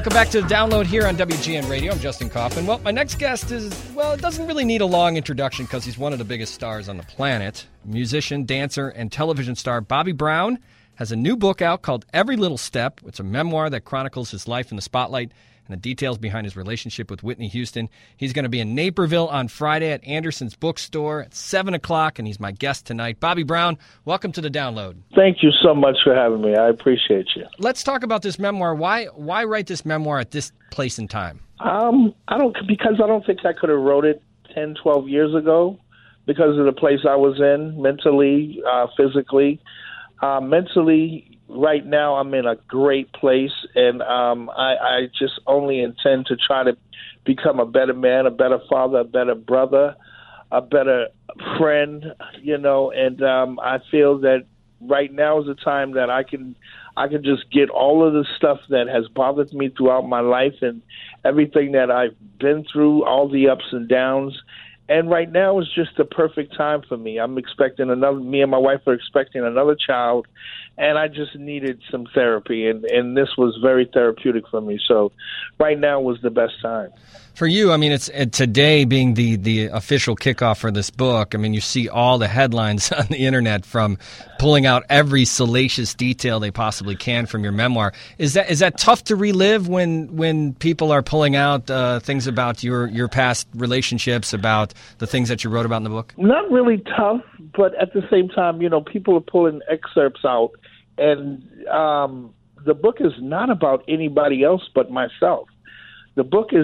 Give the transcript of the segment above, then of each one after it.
Welcome back to the Download here on WGN Radio. I'm Justin Kaufman. Well, my next guest is, well, it doesn't really need a long introduction because he's one of the biggest stars on the planet. Musician, dancer, and television star Bobby Brown has a new book out called Every Little Step. It's a memoir that chronicles his life in the spotlight and the details behind his relationship with Whitney Houston. He's going to be in Naperville on Friday at Anderson's Bookstore at 7 o'clock, and he's my guest tonight. Bobby Brown, welcome to the Download. Thank you so much for having me. I appreciate you. Let's talk about this memoir. Why write this memoir at this place and time? I don't think I could have wrote it 10, 12 years ago because of the place I was in mentally, physically. Mentally, right now, I'm in a great place, and I just only intend to try to become a better man, a better father, a better brother, a better friend, and I feel that right now is the time that I can just get all of the stuff that has bothered me throughout my life and everything that I've been through, all the ups and downs. And right now is just the perfect time for me. Me and my wife are expecting another child, and I just needed some therapy, and this was very therapeutic for me. So right now was the best time. For you, I mean, it's today being the official kickoff for this book. I mean, you see all the headlines on the internet from pulling out every salacious detail they possibly can from your memoir. Is that tough to relive when people are pulling out things about your past relationships, about the things that you wrote about in the book? Not really tough, but at the same time, people are pulling excerpts out, and the book is not about anybody else but myself. The book is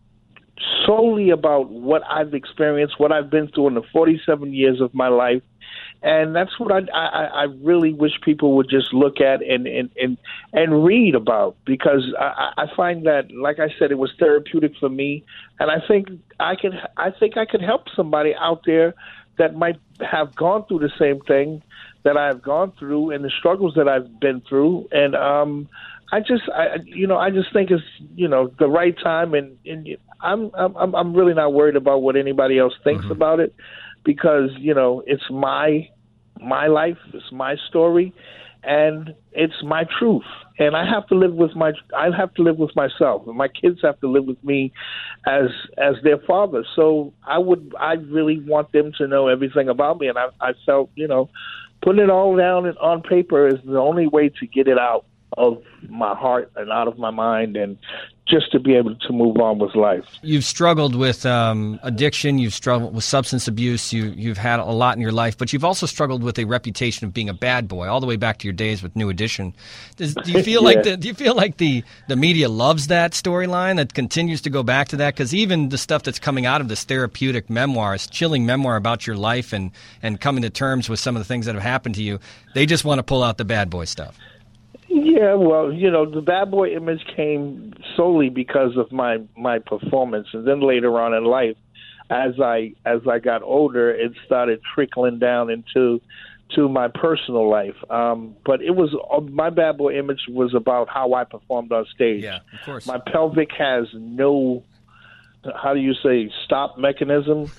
solely about what I've experienced, what I've been through in the 47 years of my life. And that's what I really wish people would just look at and read about, because I find that, like I said, it was therapeutic for me. And I think I could help somebody out there that might have gone through the same thing that I've gone through and the struggles that I've been through. And I just think it's the right time, and I'm really not worried about what anybody else thinks about it, because it's my life, it's my story, and it's my truth, and I have to live with myself, and my kids have to live with me as their father. So I really want them to know everything about me, and I felt putting it all down on paper is the only way to get it out of my heart and out of my mind, and just to be able to move on with life. You've struggled with addiction, you've struggled with substance abuse, you've had a lot in your life, but you've also struggled with a reputation of being a bad boy, all the way back to your days with New Edition. Do you feel like the media loves that storyline, that continues to go back to that? Because even the stuff that's coming out of this therapeutic memoir, this chilling memoir about your life and coming to terms with some of the things that have happened to you, they just want to pull out the bad boy stuff. Yeah, well, the bad boy image came solely because of my performance, and then later on in life, as I got older, it started trickling down into my personal life. But it was my bad boy image was about how I performed on stage. Yeah, of course. My pelvic has no, how do you say, stop mechanism,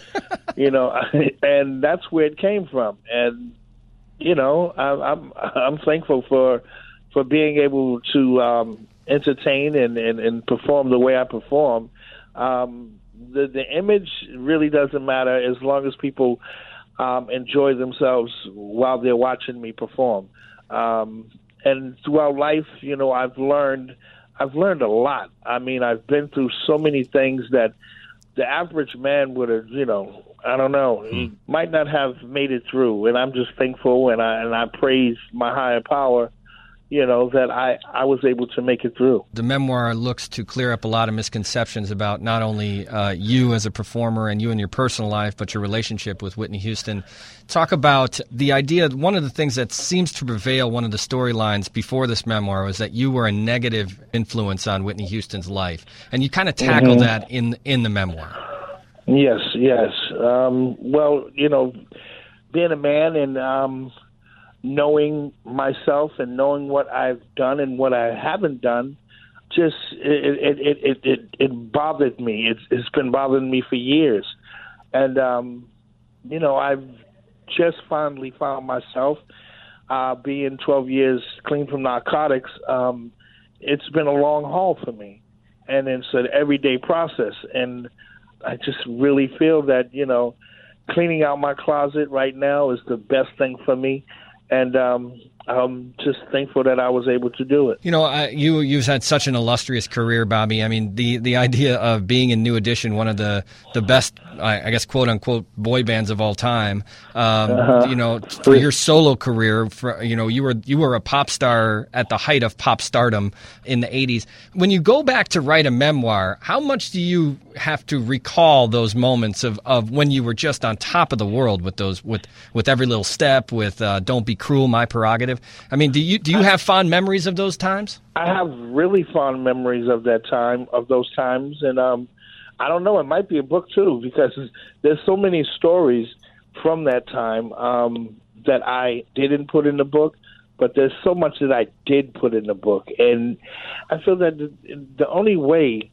and that's where it came from. And I'm thankful for being able to entertain and perform the way I perform. The image really doesn't matter as long as people enjoy themselves while they're watching me perform. And throughout life, I've learned a lot. I mean, I've been through so many things that the average man would have, I don't know, he might not have made it through. And I'm just thankful, and I praise my higher power, that I was able to make it through. The memoir looks to clear up a lot of misconceptions about not only you as a performer and you in your personal life, but your relationship with Whitney Houston. Talk about the idea, one of the things that seems to prevail, one of the storylines before this memoir, was that you were a negative influence on Whitney Houston's life. And you kind of tackle that in the memoir. Yes. Well, being a man and knowing myself and knowing what I've done and what I haven't done, just it bothered me. It's been bothering me for years, and I've just finally found myself being 12 years clean from narcotics, it's been a long haul for me, and it's an everyday process. And I just really feel that, cleaning out my closet right now is the best thing for me. And I'm just thankful that I was able to do it. You've had such an illustrious career, Bobby. I mean, the idea of being in New Edition, one of the best, I guess, quote unquote, boy bands of all time. For your solo career, you were a pop star at the height of pop stardom in the '80s. When you go back to write a memoir, how much do you have to recall those moments of when you were just on top of the world with Every Little Step, with Don't Be Cruel, My Prerogative? I mean, do you have fond memories of those times? I have really fond memories of those times, and I don't know, it might be a book too, because there's so many stories from that time that I didn't put in the book, but there's so much that I did put in the book, and I feel that the only way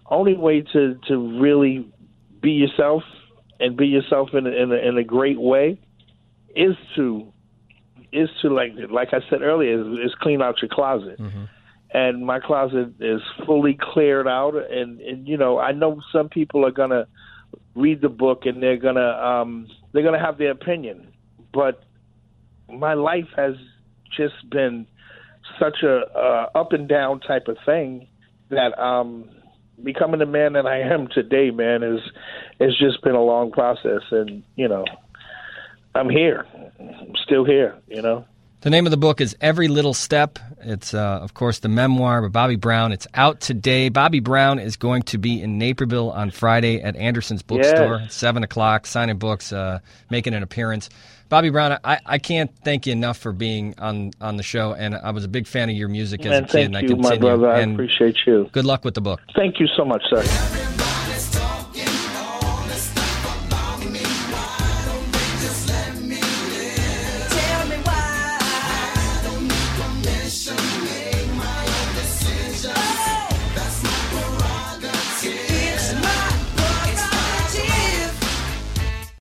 to really be yourself and be yourself in a great way is to like I said earlier, is clean out your closet. Mm-hmm. And my closet is fully cleared out, and I know some people are gonna read the book and they're gonna have their opinion, but my life has just been such a up and down type of thing that becoming the man that I am today, man, it's just been a long process, and I'm here. I'm still here, The name of the book is Every Little Step. It's, of course, the memoir by Bobby Brown. It's out today. Bobby Brown is going to be in Naperville on Friday at Anderson's Bookstore at 7 o'clock, signing books, making an appearance. Bobby Brown, I can't thank you enough for being on the show, and I was a big fan of your music as a kid. Thank you, my brother. I appreciate you. Good luck with the book. Thank you so much, sir.